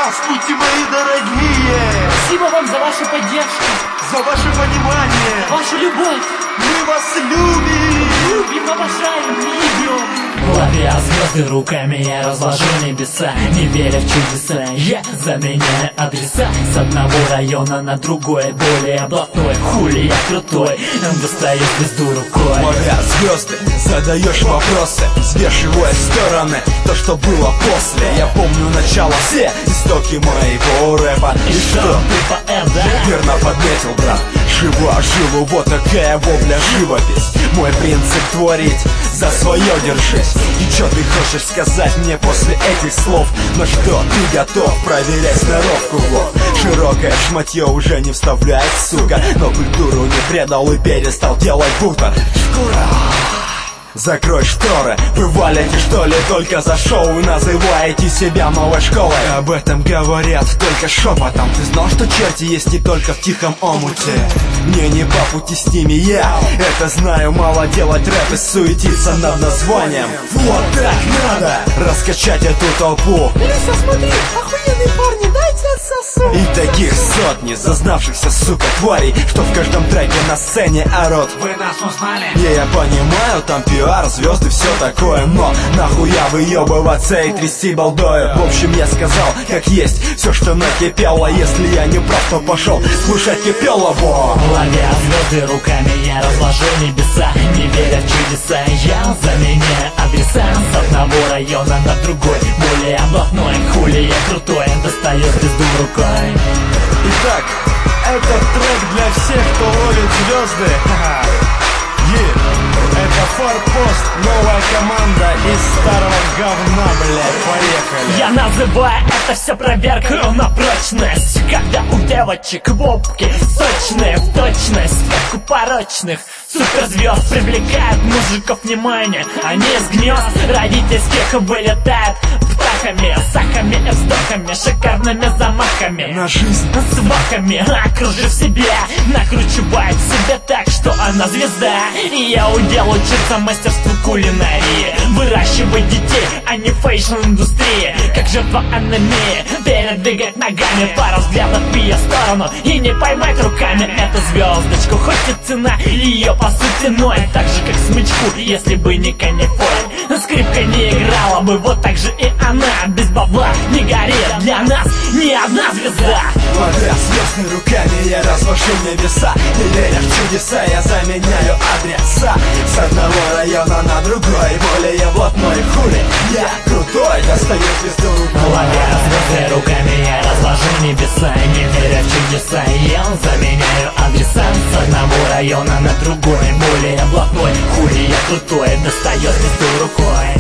Здравствуйте, мои дорогие! Спасибо вам за вашу поддержку, За ваше понимание! вашу любовь. Мы вас любим! Любим, обожаем, любим. Ловя звезды руками, я разложу небеса. Не веря в чудеса, я заменяю адреса. С одного района на другой, более блатной. Хули, я крутой, достаю звезду рукой. Ловя звезды, задаешь вопросы, взвешивая стороны то, что было после. Я помню начало, все истоки моего рэпа. И что, ты поэт, да? Верно подметил, брат. Живу, вот такая вовля живопись. Мой принцип творить, за свое держись. И чё ты хочешь сказать мне после этих слов? На что ты готов проверять сноровку вот? Широкое шматье уже не вставляет, сука. Но культуру не предал и перестал делать будто шкура. Закрой шторы, вы валите что ли только за шоу, называете себя новой школой. Об этом говорят только шепотом. Ты знал, что черти есть не только в тихом омуте? Мне не по пути с ними, я это знаю. Мало делать рэп и суетиться над названием. Вот так надо раскачать эту толпу. Лиса, смотри, охуенные парни, дайте отсосу. И таких сотни зазнавшихся, сука, тварей, что в каждом треке на сцене орут. Вы нас узнали? Я понимаю, там пиар, звезды, все такое, но нахуя выебываться и трясти балдою? В общем, я сказал, как есть, все, что накипело. Если я не прав, то пошел слушать Кипелову. Ловя звезды руками, я разложу небеса. Не веря в чудеса, я заменяю адреса. С одного района на другой, более блатной. Хули, я крутой, достаю звезду рукой. Итак, этот трек для всех, кто ловит звезды. Это Форпост, новая команда из старого говна, блядь, поехали. Я называю это все проверкой на прочность. Когда у девочек вопки сочные, в точность, как у порочных суперзвезд привлекают мужиков внимание. Они с гнезд родительских вылетают птахами, сахами и вздохами, шикарными замахами На жизнь с вахами, окружив себя, накручивает себе так, что она звезда. И я удел учиться мастерству кулинарии, выращивать детей, а не фэшн-индустрии. Как жертва анемии, передвигать ногами, пару взглядов в ее сторону и не поймать руками эту звездочку. Хоть и цена ее по сути ноет, так же как смычку, если бы не канифоль. Скрипка не играла бы, вот так же и она без бабла не горит. Для нас ни одна звезда. Ловя звезды руками, я развожу небеса. Не веря в чудеса, я заменяю адреса. С одного района на другой, более блатной. Хули, я крутой, достаю звезду рукой. Ловя звезды руками, я разложу небеса. Не веря в чудеса, я заменяю адреса. С одного района на другой, более блатной. Хули, я крутой, достаю звезду рукой.